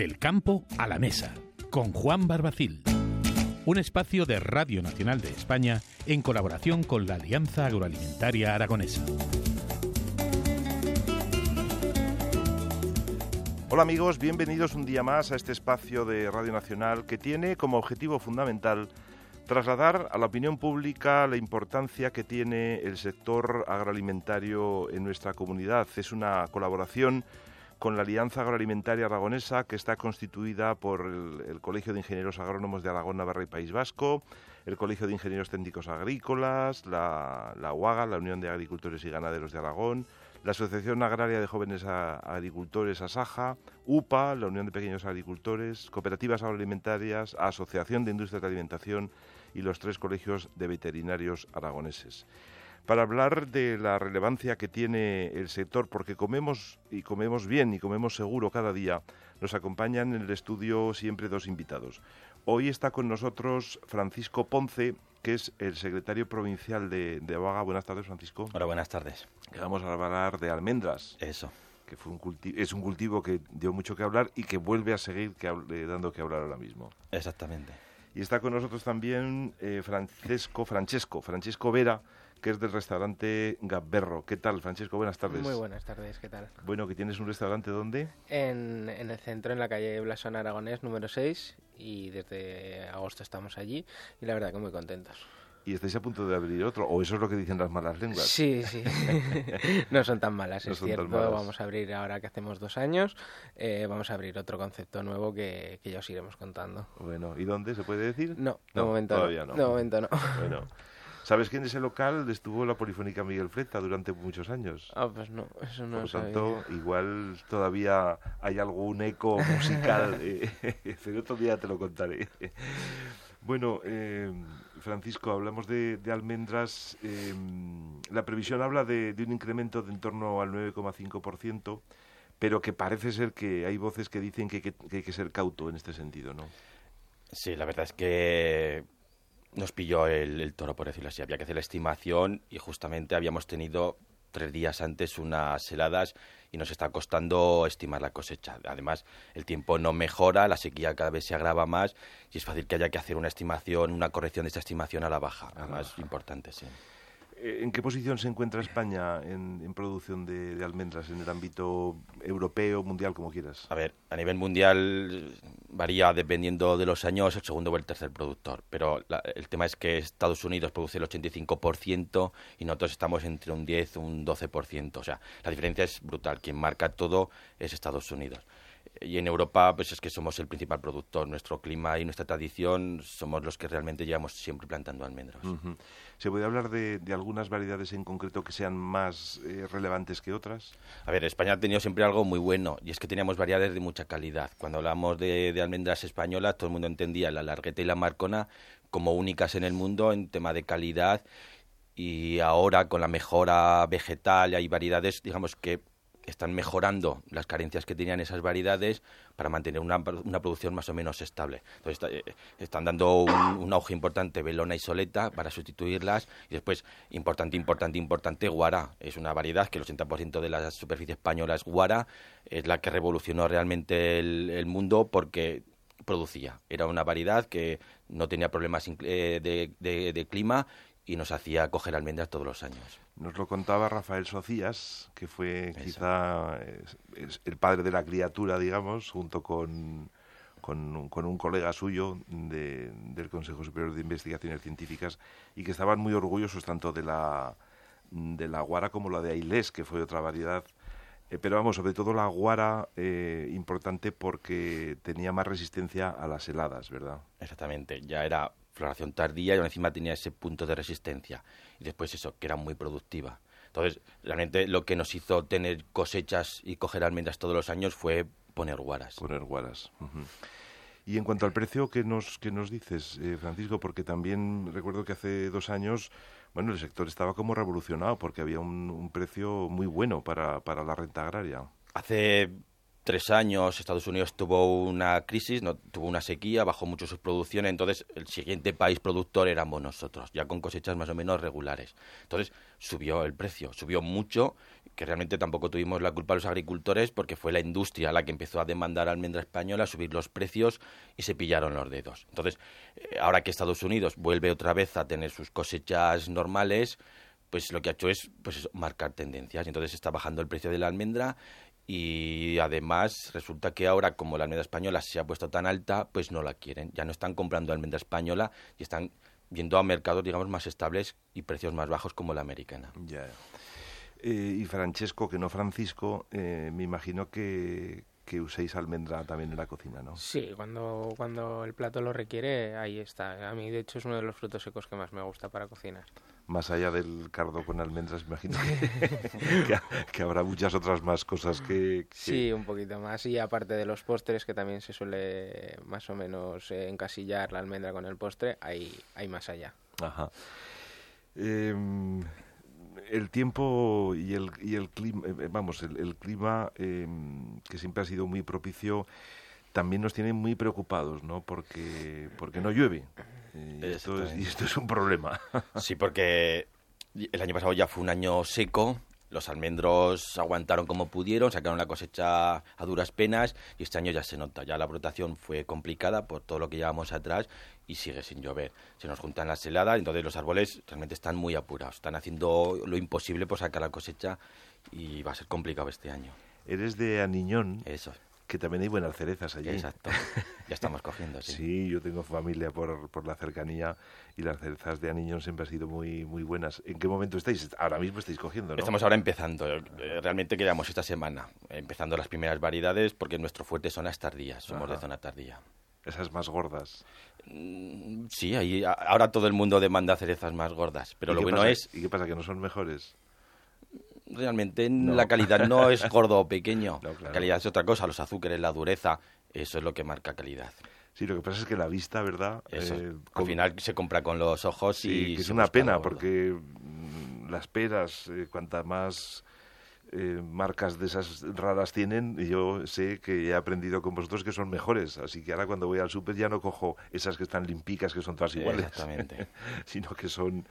Del campo a la mesa, con Juan Barbacil. Un espacio de Radio Nacional de España en colaboración con la Alianza Agroalimentaria Aragonesa. Hola amigos, bienvenidos un día más a este espacio de Radio Nacional que tiene como objetivo fundamental trasladar a la opinión pública la importancia que tiene el sector agroalimentario en nuestra comunidad. Es una colaboración con la Alianza Agroalimentaria Aragonesa, que está constituida por el Colegio de Ingenieros Agrónomos de Aragón, Navarra y País Vasco, el Colegio de Ingenieros Técnicos Agrícolas, la UAGA, la Unión de Agricultores y Ganaderos de Aragón, la Asociación Agraria de Jóvenes Agricultores ASAJA, UPA, la Unión de Pequeños Agricultores, Cooperativas Agroalimentarias, Asociación de Industrias de Alimentación y los 3 colegios de veterinarios aragoneses. Para hablar de la relevancia que tiene el sector, porque comemos bien y comemos seguro cada día, nos acompañan en el estudio siempre 2 invitados. Hoy está con nosotros Francisco Ponce, que es el secretario provincial de ABAGA. Buenas tardes, Francisco. Hola, buenas tardes. Vamos a hablar de almendras. Eso. Que es un cultivo que dio mucho que hablar y que vuelve a seguir dando que hablar ahora mismo. Exactamente. Y está con nosotros también Francesco Vera, que es del restaurante Gabberro. ¿Qué tal, Francesco? Buenas tardes. Muy buenas tardes, ¿qué tal? Bueno, que tienes un restaurante, ¿dónde? En el centro, en la calle Blasón Aragonés, número 6, y desde agosto estamos allí, y la verdad que muy contentos. ¿Y estáis a punto de abrir otro? ¿O eso es lo que dicen las malas lenguas? Sí. No son tan malas, no es cierto. Vamos a abrir ahora que hacemos 2 años, vamos a abrir otro concepto nuevo que ya os iremos contando. Bueno, ¿y dónde? ¿Se puede decir? No, de momento todavía no. De momento no. Bueno. ¿Sabes que en ese local estuvo la Polifónica Miguel Fleta durante muchos años? Ah, pues no, eso no lo sabía. Por lo tanto, igual todavía hay algún eco musical, pero otro día te lo contaré. Bueno, Francisco, hablamos de almendras. La previsión habla de un incremento de en torno al 9,5%, pero que parece ser que hay voces que dicen que hay que ser cauto en este sentido, ¿no? Sí, la verdad es que nos pilló el toro, por decirlo así. Había que hacer la estimación y justamente habíamos tenido 3 días antes unas heladas y nos está costando estimar la cosecha. Además, el tiempo no mejora, la sequía cada vez se agrava más y es fácil que haya que hacer una estimación, una corrección de esta estimación a la baja. Además, importante, sí. ¿En qué posición se encuentra España en producción de almendras en el ámbito europeo, mundial, como quieras? A ver, a nivel mundial varía dependiendo de los años el segundo o el tercer productor, pero el tema es que Estados Unidos produce el 85% y nosotros estamos entre un 10 y un 12%. O sea, la diferencia es brutal. Quien marca todo es Estados Unidos. Y en Europa, pues es que somos el principal productor. Nuestro clima y nuestra tradición somos los que realmente llevamos siempre plantando almendros. Uh-huh. ¿Se puede hablar de algunas variedades en concreto que sean más relevantes que otras? A ver, España ha tenido siempre algo muy bueno, y es que teníamos variedades de mucha calidad. Cuando hablamos de almendras españolas, todo el mundo entendía la Largueta y la Marcona como únicas en el mundo en tema de calidad, y ahora con la mejora vegetal hay variedades, digamos, que están mejorando las carencias que tenían esas variedades para mantener una producción más o menos estable. Entonces están dando un auge importante Belona y Soleta para sustituirlas, y después importante Guara. Es una variedad que el 80% de la superficie española es Guara, es la que revolucionó realmente el mundo porque producía. Era una variedad que no tenía problemas de clima y nos hacía coger almendras todos los años. Nos lo contaba Rafael Socias, que fue quizá el padre de la criatura, digamos, junto con un colega suyo del Consejo Superior de Investigaciones Científicas, y que estaban muy orgullosos tanto de la Guara como la de Ailés, que fue otra variedad. Pero vamos, sobre todo la Guara, importante porque tenía más resistencia a las heladas, ¿verdad? Exactamente, ya era floración tardía y encima tenía ese punto de resistencia. Y después eso, que era muy productiva. Entonces, realmente lo que nos hizo tener cosechas y coger almendras todos los años fue poner guaras. Uh-huh. Y en cuanto al precio, ¿qué nos dices, Francisco? Porque también recuerdo que hace 2 años, bueno, el sector estaba como revolucionado porque había un precio muy bueno para la renta agraria. Hace 3 años Estados Unidos tuvo una crisis, tuvo una sequía, bajó mucho sus producciones, entonces el siguiente país productor éramos nosotros, ya con cosechas más o menos regulares. Entonces subió el precio, subió mucho, que realmente tampoco tuvimos la culpa los agricultores porque fue la industria la que empezó a demandar almendra española, a subir los precios y se pillaron los dedos. Entonces, ahora que Estados Unidos vuelve otra vez a tener sus cosechas normales, pues lo que ha hecho es pues marcar tendencias. Entonces está bajando el precio de la almendra y además resulta que ahora, como la almendra española se ha puesto tan alta, pues no la quieren. Ya no están comprando almendra española y están yendo a mercados, digamos, más estables y precios más bajos como la americana. Ya. Y Francesco, que no Francisco, me imagino que uséis almendra también en la cocina, ¿no? Sí, cuando el plato lo requiere, ahí está. A mí, de hecho, es uno de los frutos secos que más me gusta para cocinar. Más allá del cardo con almendras, me imagino que habrá muchas otras más cosas que... Sí, un poquito más. Y aparte de los postres, que también se suele más o menos encasillar la almendra con el postre, hay más allá. Ajá. El tiempo y el clima, el clima que siempre ha sido muy propicio, también nos tiene muy preocupados, ¿no? Porque no llueve. Y esto es un problema. Sí, porque el año pasado ya fue un año seco, los almendros aguantaron como pudieron, sacaron la cosecha a duras penas y este año ya se nota, ya la brotación fue complicada por todo lo que llevamos atrás y sigue sin llover. Se nos juntan las heladas, entonces los árboles realmente están muy apurados, están haciendo lo imposible por sacar la cosecha y va a ser complicado este año. Eres de Aniñón. Eso. Que también hay buenas cerezas allí. Exacto, ya estamos cogiendo, sí. Sí, yo tengo familia por la cercanía y las cerezas de Aniñón siempre han sido muy, muy buenas. ¿En qué momento estáis? Ahora mismo estáis cogiendo, ¿no? Estamos ahora empezando. Realmente queríamos esta semana, empezando las primeras variedades, porque nuestro fuerte son las tardías, somos de zona tardía. Esas más gordas. Sí, ahora todo el mundo demanda cerezas más gordas, pero lo bueno es... ¿Y qué pasa, que no son mejores? Realmente la calidad no es gordo o pequeño, no, claro. La calidad es otra cosa, los azúcares, la dureza, eso es lo que marca calidad. Sí, lo que pasa es que la vista, ¿verdad? Al final se compra con los ojos sí, que es una pena porque las peras, cuanta más marcas de esas raras tienen, yo sé que he aprendido con vosotros que son mejores, así que ahora cuando voy al súper ya no cojo esas que están limpicas, que son todas iguales, exactamente. sino que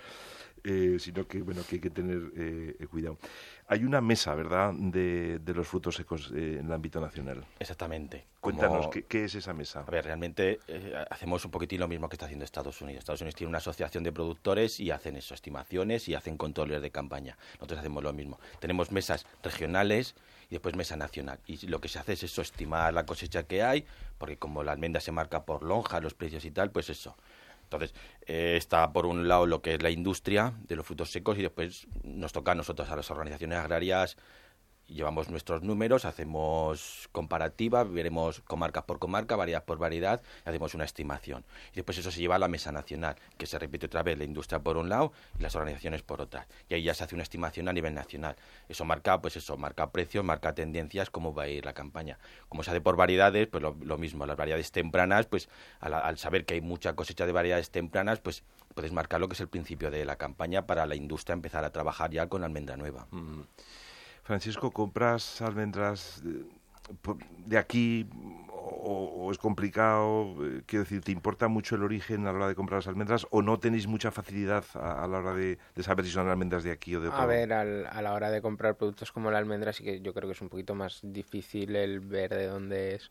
bueno, que hay que tener cuidado. Hay una mesa, ¿verdad?, de los frutos secos en el ámbito nacional. Exactamente. Cuéntanos, ¿qué es esa mesa? A ver, realmente hacemos un poquitín lo mismo que está haciendo Estados Unidos. Estados Unidos tiene una asociación de productores y hacen eso, estimaciones y hacen controles de campaña. Nosotros hacemos lo mismo. Tenemos mesas regionales y después mesa nacional. Y lo que se hace es eso, estimar la cosecha que hay, porque como la almendra se marca por lonja, los precios y tal, pues eso. Entonces, está por un lado lo que es la industria de los frutos secos y después nos toca a nosotros, a las organizaciones agrarias, llevamos nuestros números, hacemos comparativa, veremos comarca por comarca, variedad por variedad, y hacemos una estimación. Y después eso se lleva a la mesa nacional, que se repite otra vez la industria por un lado y las organizaciones por otra. Y ahí ya se hace una estimación a nivel nacional. Eso marca precios, marca tendencias, cómo va a ir la campaña. Como se hace por variedades, pues lo mismo, las variedades tempranas, pues al saber que hay mucha cosecha de variedades tempranas, pues puedes marcar lo que es el principio de la campaña para la industria empezar a trabajar ya con almendra nueva. Francisco, ¿compras almendras de aquí o es complicado? Quiero decir, ¿te importa mucho el origen a la hora de comprar las almendras o no tenéis mucha facilidad a la hora de saber si son almendras de aquí o de otro? A ver, a la hora de comprar productos como la almendra sí que yo creo que es un poquito más difícil el ver de dónde es.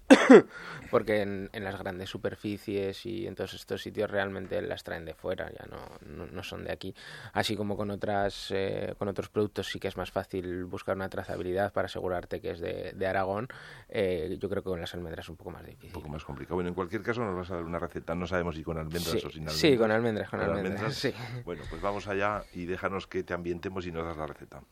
Porque en las grandes superficies y en todos estos sitios realmente las traen de fuera, ya no son de aquí. Así como con otros productos sí que es más fácil buscar una trazabilidad para asegurarte que es de Aragón. Yo creo que con las almendras es un poco más difícil. Un poco más complicado. Bueno, en cualquier caso nos vas a dar una receta. No sabemos si con almendras o sin almendras. Sí, con almendras. Sí. Bueno, pues vamos allá y déjanos que te ambientemos y nos das la receta.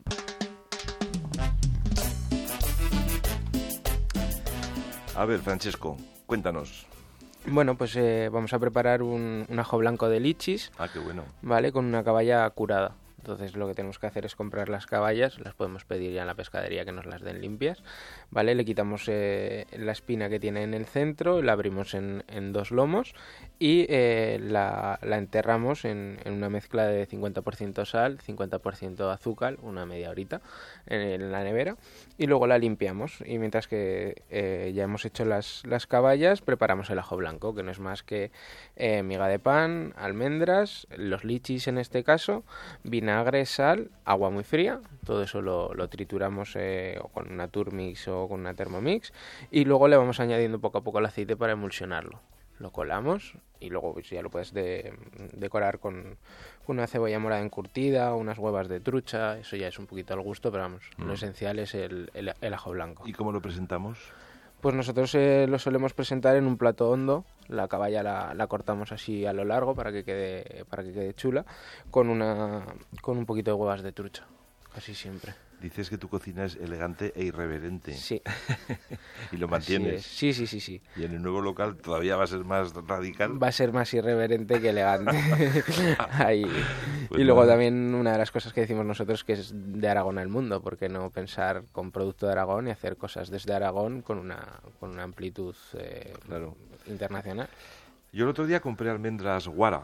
A ver, Francesco, cuéntanos. Bueno, pues vamos a preparar un ajo blanco de lichis. Ah, qué bueno. Vale, con una caballa curada. Entonces lo que tenemos que hacer es comprar las caballas, las podemos pedir ya en la pescadería que nos las den limpias, ¿vale? Le quitamos la espina que tiene en el centro, la abrimos en 2 lomos y la enterramos en una mezcla de 50% sal, 50% azúcar, una media horita en la nevera, y luego la limpiamos. Y mientras que ya hemos hecho las caballas, preparamos el ajo blanco, que no es más que miga de pan, almendras, los lichis en este caso, vinagre, sal, agua muy fría, todo eso lo trituramos con una Turmix o con una Thermomix, y luego le vamos añadiendo poco a poco el aceite para emulsionarlo. Lo colamos y luego pues, ya lo puedes decorar con una cebolla morada encurtida, unas huevas de trucha, eso ya es un poquito al gusto, pero vamos, lo esencial es el ajo blanco. ¿Y cómo lo presentamos? Pues nosotros lo solemos presentar en un plato hondo. La caballa la cortamos así a lo largo para que quede chula, con un poquito de huevas de trucha, casi siempre. Dices que tu cocina es elegante e irreverente. Sí. Y lo mantienes. Sí. Y en el nuevo local todavía va a ser más radical. Va a ser más irreverente que elegante. Ahí. Pues y luego nada. también una de las cosas que decimos nosotros que es de Aragón al mundo, porque no pensar con producto de Aragón y hacer cosas desde Aragón con una amplitud Claro. internacional. Yo el otro día compré almendras Guara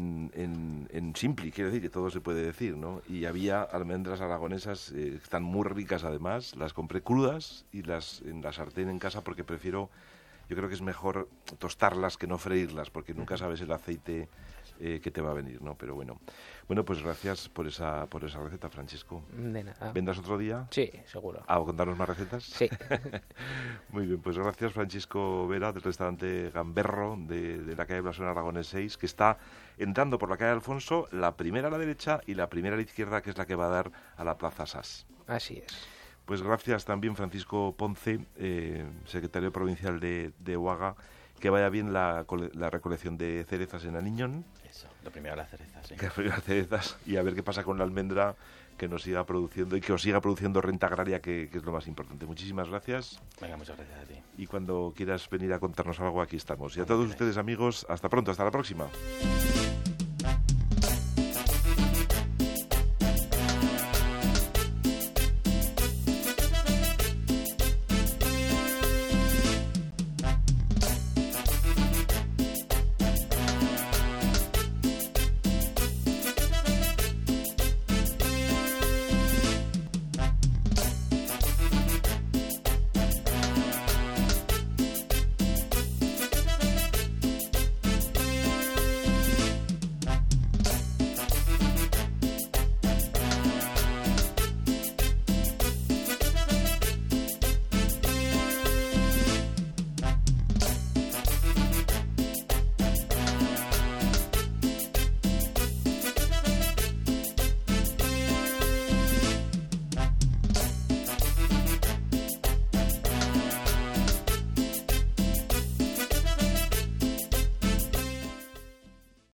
en Simpli, quiero decir que todo se puede decir, ¿no? Y había almendras aragonesas que están muy ricas además, las compré crudas y en la sartén en casa porque yo creo que es mejor tostarlas que no freírlas porque nunca sabes el aceite que te va a venir, ¿no? Pero bueno, pues gracias por esa receta, Francisco. De nada. ¿Vendrás otro día? Sí, seguro. ¿A contarnos más recetas? Sí. Muy bien, pues gracias Francisco Vera del restaurante Gamberro de la calle Blasón Aragonés 6, que está entrando por la calle Alfonso, la primera a la derecha y la primera a la izquierda, que es la que va a dar a la Plaza Sas. Así es. Pues gracias también Francisco Ponce, secretario provincial de Huaga. Que vaya bien la recolección de cerezas en Aniñón. Eso, lo primero las cerezas, sí. Que las cerezas y a ver qué pasa con la almendra, que nos siga produciendo y que os siga produciendo renta agraria, que es lo más importante. Muchísimas gracias. Venga, muchas gracias a ti. Y cuando quieras venir a contarnos algo, aquí estamos. Y a todos ustedes, amigos, hasta pronto, hasta la próxima.